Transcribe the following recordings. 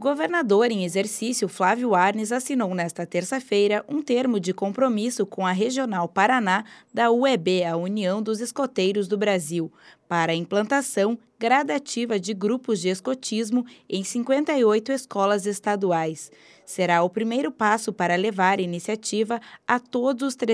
governador em exercício, Flávio Arnes, assinou nesta terça-feira um termo de compromisso com a Regional Paraná da UEB, a União dos Escoteiros do Brasil, para a implantação gradativa de grupos de escotismo em 58 escolas estaduais. Será o primeiro passo para levar a iniciativa a todos os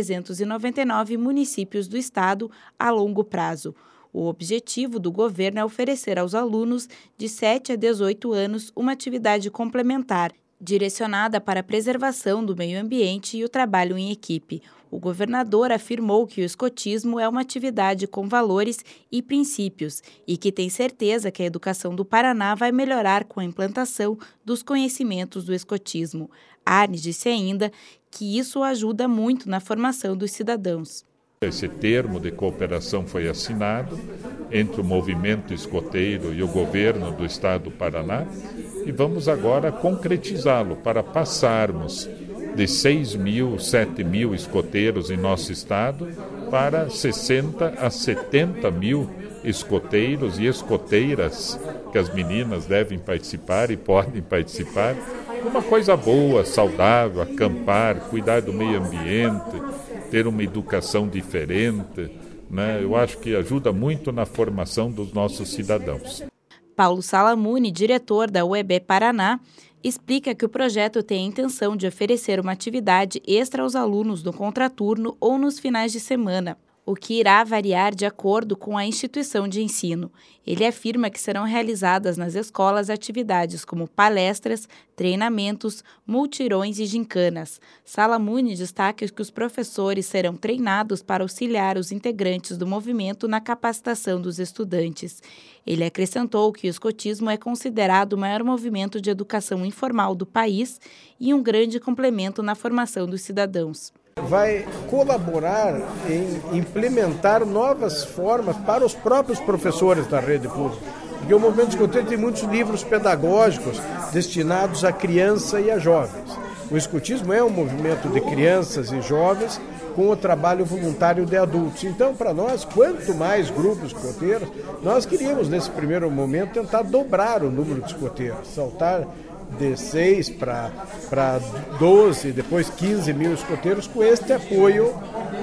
399 municípios do estado a longo prazo. O objetivo do governo é oferecer aos alunos de 7 a 18 anos uma atividade complementar, direcionada para a preservação do meio ambiente e o trabalho em equipe. O governador afirmou que o escotismo é uma atividade com valores e princípios e que tem certeza que a educação do Paraná vai melhorar com a implantação dos conhecimentos do escotismo. Arnes disse ainda que isso ajuda muito na formação dos cidadãos. Esse termo de cooperação foi assinado entre o movimento escoteiro e o governo do estado do Paraná e vamos agora concretizá-lo para passarmos de 6 mil, 7 mil escoteiros em nosso estado para 60 a 70 mil escoteiros e escoteiras, que as meninas devem participar e podem participar. Uma coisa boa, saudável, acampar, cuidar do meio ambiente, ter uma educação diferente, né? Eu acho que ajuda muito na formação dos nossos cidadãos. Paulo Salamuni, diretor da UEB Paraná, explica que o projeto tem a intenção de oferecer uma atividade extra aos alunos no contraturno ou nos finais de semana, o que irá variar de acordo com a instituição de ensino. Ele afirma que serão realizadas nas escolas atividades como palestras, treinamentos, multirões e gincanas. Salamuni destaca que os professores serão treinados para auxiliar os integrantes do movimento na capacitação dos estudantes. Ele acrescentou que o escotismo é considerado o maior movimento de educação informal do país e um grande complemento na formação dos cidadãos. Vai colaborar em implementar novas formas para os próprios professores da rede pública. Porque o movimento escoteiro tem muitos livros pedagógicos destinados a criança e a jovens. O escotismo é um movimento de crianças e jovens com o trabalho voluntário de adultos. Então, para nós, quanto mais grupos escoteiros, nós queríamos, nesse primeiro momento, tentar dobrar o número de escoteiros, saltar de 6 para 12, depois 15 mil escoteiros, com este apoio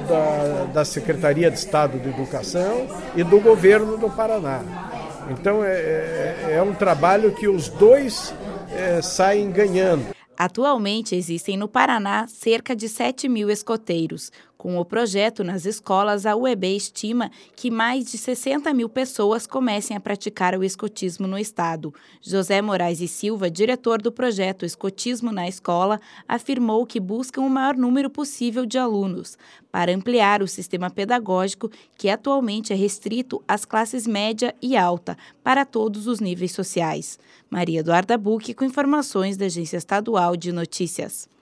da Secretaria de Estado de Educação e do governo do Paraná. Então é um trabalho que os dois saem ganhando. Atualmente existem no Paraná cerca de 7 mil escoteiros. Com o projeto nas escolas, a UEB estima que mais de 60 mil pessoas comecem a praticar o escotismo no estado. José Moraes e Silva, diretor do projeto Escotismo na Escola, afirmou que buscam o maior número possível de alunos para ampliar o sistema pedagógico, que atualmente é restrito às classes média e alta, para todos os níveis sociais. Maria Eduarda Bucchi, com informações da Agência Estadual de Notícias.